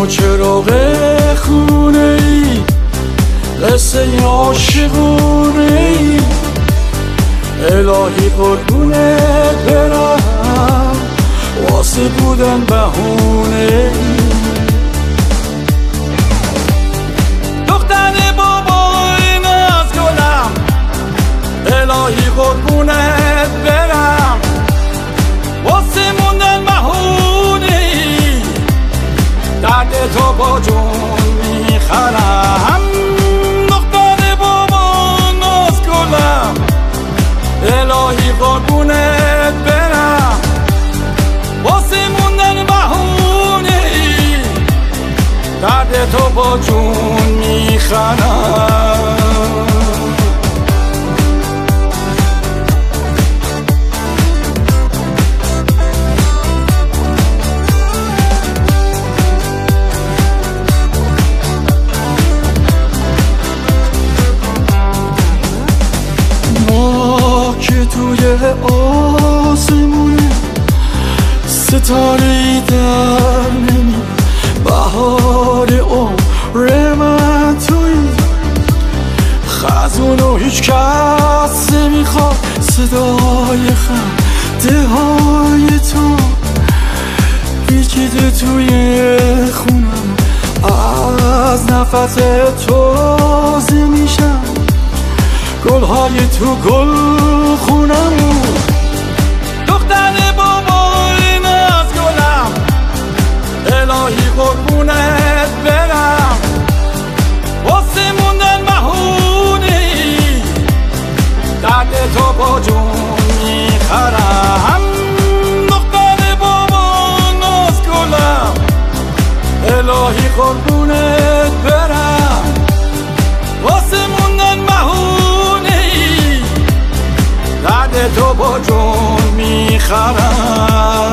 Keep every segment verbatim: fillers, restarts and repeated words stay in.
چراغ خونه ای قصه عاشقونه ای الهی قربونت برم واسه بودن بهونه ای دختر بابای ناز گلم الهی قربونت برم واسه موندن بهونه ای درد تو با جون میخرم دختر بابای ناز گلم الهی قربونت برم واسه موندن بهونه ای درد تو با جون میخرم ما که توی آسمونه ستاره‌ای در نمی بهار عمر من توی خزونو هیچ کس نمیخواد صدای خنده های تو پیچیده توی خونم از نفس تو تازه میشم گلهای تو گل خونم دختر بابای ناز گلم الهی قربونت برم واسه موندن بهونه ای درد تو با جون میخرم دختر بابای ناز گلم الهی قربونت برم واسه موندن بهونه ای درد تو با جون میخرم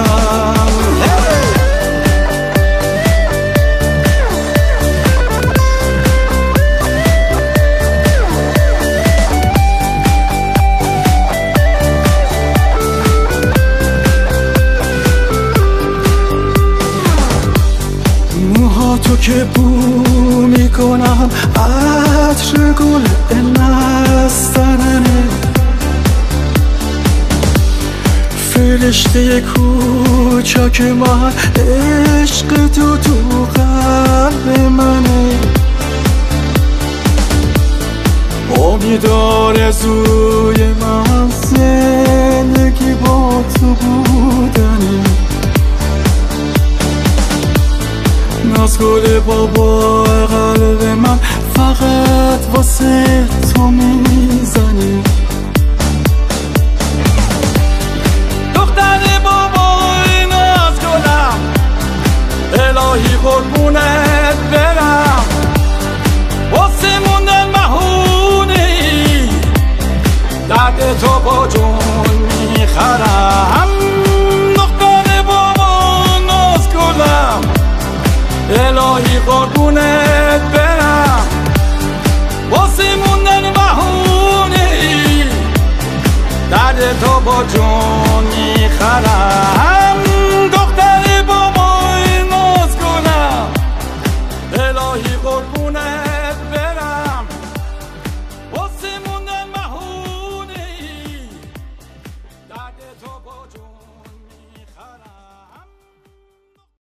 تو که بو میکنم عطر گل نسترنه فرشته کوچک من عشق تو تو قلب منه امید آرزوی من زندگی با تو بودنه ناز گل بابا قلب من فقط واسه تو میزنی دختر بابای ناز گلم الهی قربونت برم واسه موندن بهونه ای درد تو با جون میخرم دختر بابای ناز گلم الهی قربونت برم واسه موندن بهونه ای درد تو با جون